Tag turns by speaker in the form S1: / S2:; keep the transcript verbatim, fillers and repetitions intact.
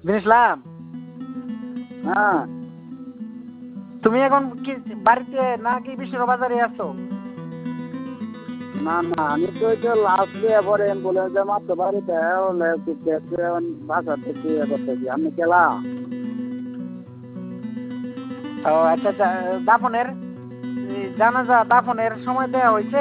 S1: দিন
S2: হ্যাঁ।
S1: তুমি এখন কি বাড়িতে নাকি বিষ্ণুর বাজারে আছো?
S2: না না আমি তো ওই যে লাস্ট দিয়ে পরে অ্যাম্বুলেন্সে মারতে বাড়িতে হলে বাসা থেকে ইয়ে করতেছি আমি গেলা।
S1: ও আচ্ছা আচ্ছা, দাফনের জানাজা দাফনের সময় দেওয়া হয়েছে?